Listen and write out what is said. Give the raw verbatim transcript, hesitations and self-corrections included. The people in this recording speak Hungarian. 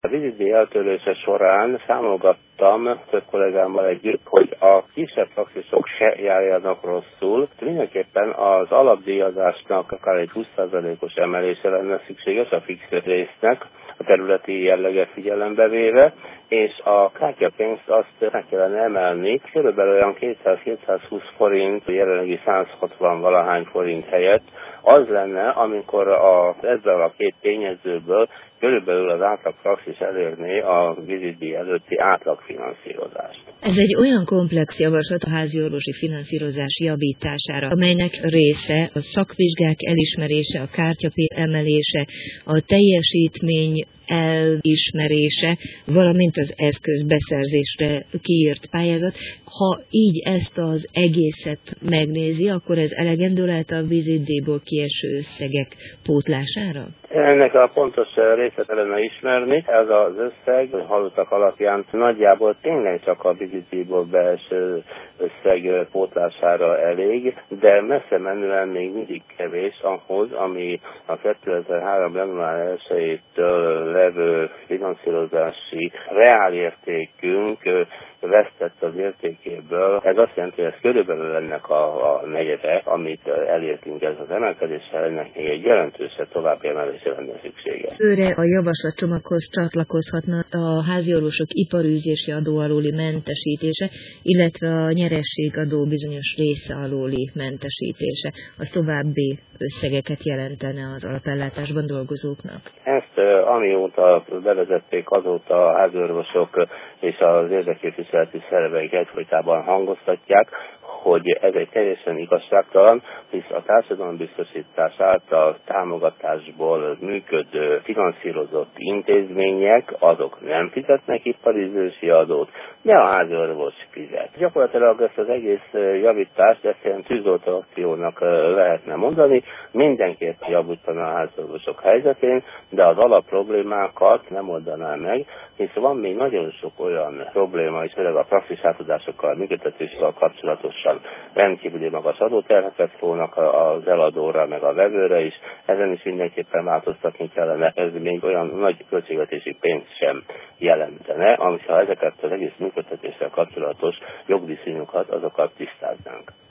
A vizitdíj eltörlése során számolgattam több kollégámmal együtt, hogy a kisebb praxisok se járjanak rosszul. Mindenképpen az alapdíjazásnak akár egy húsz százalékos emelése lenne szükséges a fix résznek, a területi jelleget figyelembe véve, és a kártyapénzt azt meg kellene emelni, körülbelül olyan kétszáz-kétszázhúsz forint, jelenlegi száz hatvan valahány forint helyett, az lenne, amikor a, ezzel a két tényezőből körülbelül az átlag praxis elérné a vizitdíj előtti átlagfinanszírozást. Ez egy olyan komplex javaslat a háziorvosi finanszírozás javítására, amelynek része a szakvizsgák elismerése, a kártyapénz emelése, a teljesítmény elismerése, valamint az eszköz beszerzésre kiírt pályázat. Ha így ezt az egészet megnézi, akkor ez elegendő lehet a vizitdíjból kieső összegek pótlására? Ennek a pontos részlet kellene ismerni. Ez az összeg, hallottak alapján nagyjából tényleg csak a vizitdíjból beeső összeg pótlására elég, de messze menően még mindig kevés ahhoz, ami a kétezer-három január elsejétől levő finanszírozási reálértékünk vesztett az értékéből. Ez azt jelenti, hogy ez körülbelül ennek a, a negyede, amit elértünk ez az emelkedéssel, ennek még egy jelentősebb további emelésre lenne szüksége. Főre a javaslatcsomaghoz csatlakozhatna a háziorvosok iparűzési adó alóli mentesítése, illetve a nyerességadó bizonyos része alóli mentesítése. Az további összegeket jelentene az alapellátásban dolgozóknak. Ezt amióta bevezették, azóta a háziorvosok és az érdekképviseleti szerveik egyfolytában hangoztatják, hogy ez egy teljesen igazságtalan, hisz a társadalombiztosítás által támogatásból működő, finanszírozott intézmények, azok nem fizetnek iparűzési adót, de a háziorvos fizet. Gyakorlatilag ezt az egész javítást, ezt ilyen tűzoltó akciónak lehetne mondani, mindenképp javítana a háziorvosok helyzetén, de az alapproblémákat nem oldaná meg, hisz van még nagyon sok olyan probléma, és főleg a praxis átadásokkal, működtetéssel kapcsolatosan rendkívüli magas adóterheket rónak az eladóra, meg a vevőre is. Ezen is mindenképpen változtatni kellene. Ez még olyan nagy költségvetési pénzt sem jelentene, amikor ezeket az egész működtetéssel kapcsolatos jogviszonyokat, azokat tisztáznánk.